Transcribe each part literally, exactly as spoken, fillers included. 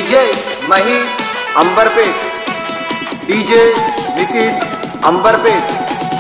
DJ Mahi Amberpet, DJ Nitin Amberpet.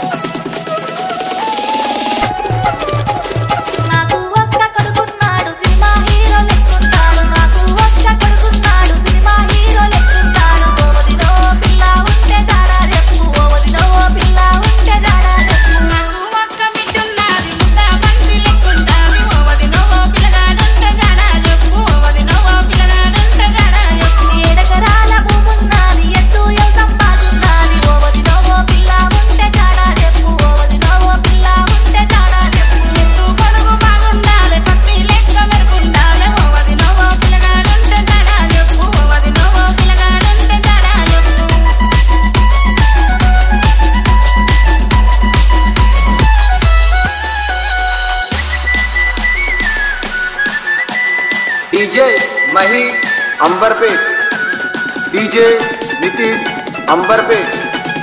DJ Mahi Amberpet, DJ Nitin Amberpet.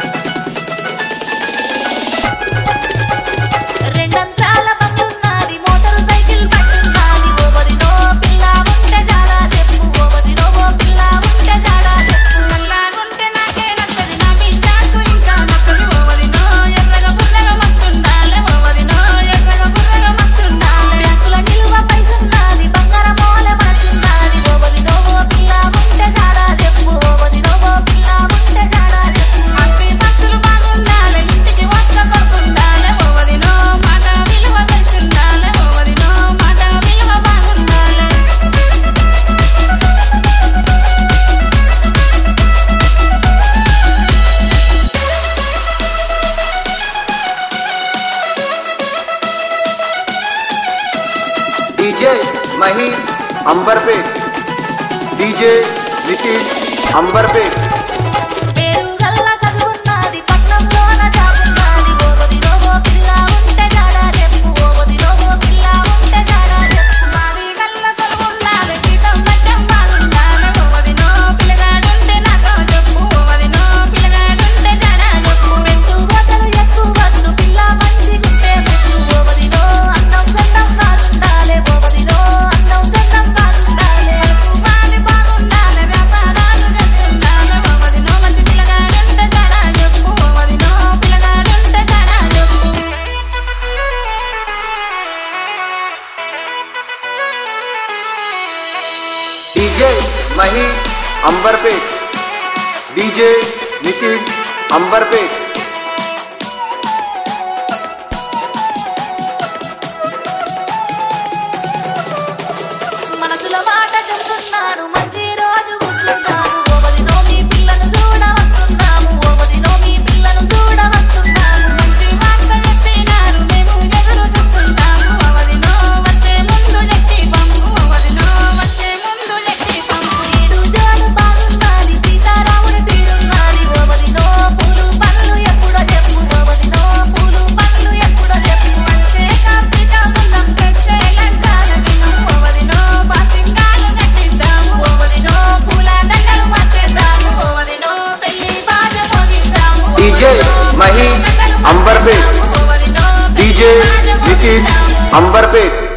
DJ Mahi Amberpet, DJ Nitin Amberpet. DJ Mahi Amberpet, DJ Nitin Amberpet. మనసులో మాట చెప్తున్నాను, మంచి రోజు కూర్చున్నాను, ఓవదినో మీ పిల్లను చూడ వస్తున్నాము, ఓవదినో మీ పిల్లను చూడ వస్తున్నాము, మంచి మాట చెప్పినారు మేము ఎదురు చూస్తున్నాము, ఓవదినో వచ్చే ముందు చెట్టి పంపు, ఓవదినో వచ్చే ముందు చెట్టి పంపు, ఈడు జోడు బాగున్నది సీతారాముడి తీరున్నది, ఓవదినో పూలు పనులు ఎప్పుడో చెప్పు, ఓవదినో పూలు పనులు ఎప్పుడో చెప్పు, వచ్చే కార్తీక పున్నం తెచ్చే లంకాల దినం, ఓవదినో బాసింగాలు కట్టిద్దాము, ఓవదినో పూల దండలు మార్చేద్దాము, ఓవదినో పెళ్లి బాజ మోగిద్దాము। DJ Mahi Amberpet, DJ Nitin Amberpet.